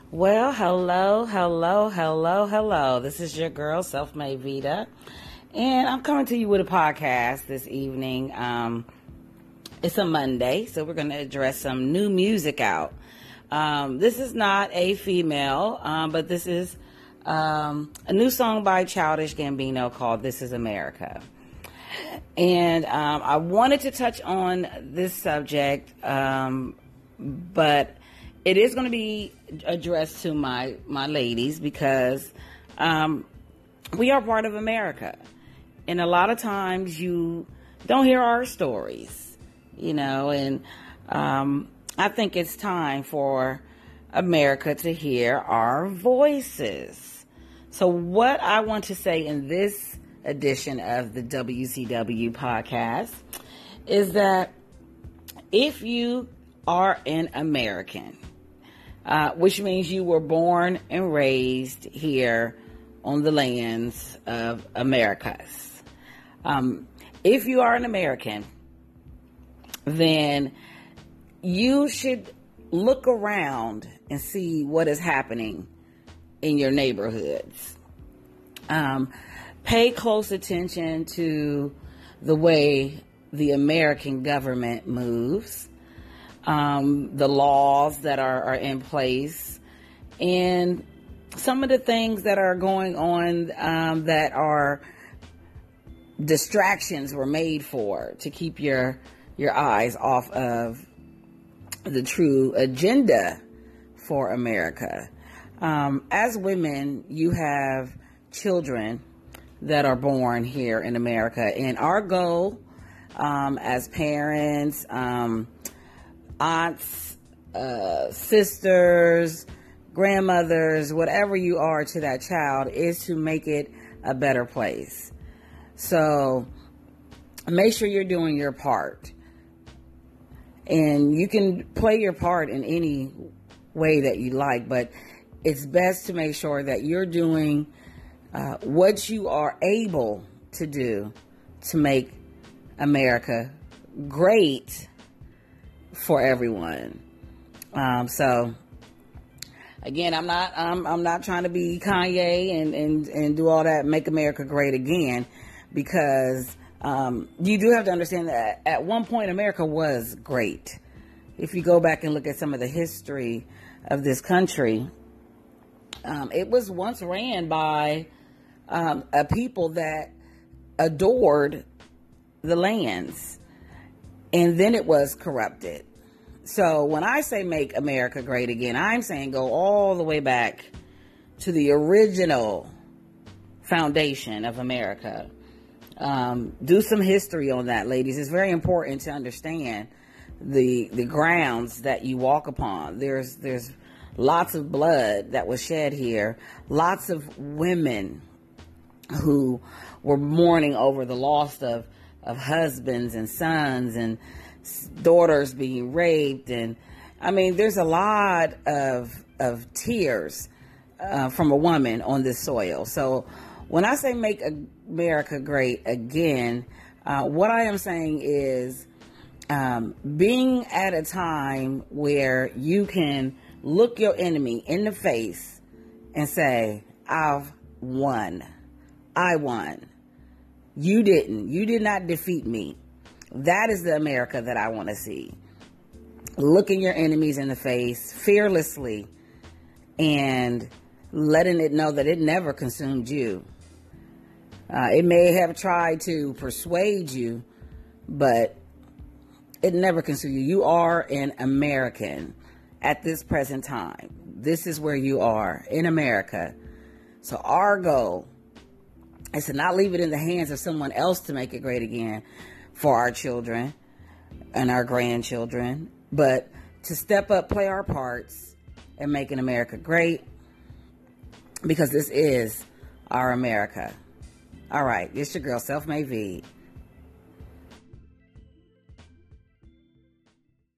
Well, hello, hello, hello, hello. This is your girl, Self-Made Vita, and I'm coming to you with a podcast this evening. It's a Monday, so we're going to address some new music out. This is not a female, but this is a new song by Childish Gambino called "This Is America." And I wanted to touch on this subject, but it is going to be addressed to my ladies because we are part of America. And a lot of times you don't hear our stories, and I think it's time for America to hear our voices. So what I want to say in this edition of the WCW podcast is that if you are an American, which means you were born and raised here on the lands of Americas. If you are an American, then you should look around and see what is happening in your neighborhoods. Pay close attention to the way the American government moves. The laws that are in place, and some of the things that are going on that are distractions were made for to keep your eyes off of the true agenda for America. As women, you have children that are born here in America, and our goal as parents, aunts, sisters, grandmothers, whatever you are to that child, is to make it a better place. So make sure you're doing your part. And you can play your part in any way that you like, but it's best to make sure that you're doing what you are able to do to make America great for everyone. So again, I'm not trying to be Kanye and do all that, make America great again, because you do have to understand that at one point America was great. If you go back and look at some of the history of this country, it was once ran by a people that adored the lands, and then it was corrupted. So when I say make America great again, I'm saying go all the way back to the original foundation of America. Do some history on that, ladies. It's very important to understand the grounds that you walk upon. There's lots of blood that was shed here. Lots of women who were mourning over the loss of husbands and sons and daughters being raped. And I mean, there's a lot of tears from a woman on this soil. So when I say make America great again, what I am saying is being at a time where you can look your enemy in the face and say, I've won. I won. You didn't. You did not defeat me. That is the America that I want to see. Looking your enemies in the face fearlessly and letting it know that it never consumed you. It may have tried to persuade you, but it never consumed you. You are an American at this present time. This is where you are, in America. So our goal is to not leave it in the hands of someone else to make it great again for our children and our grandchildren, but to step up, play our parts, and making America great, because this is our America. All right, it's your girl, Self-Made V.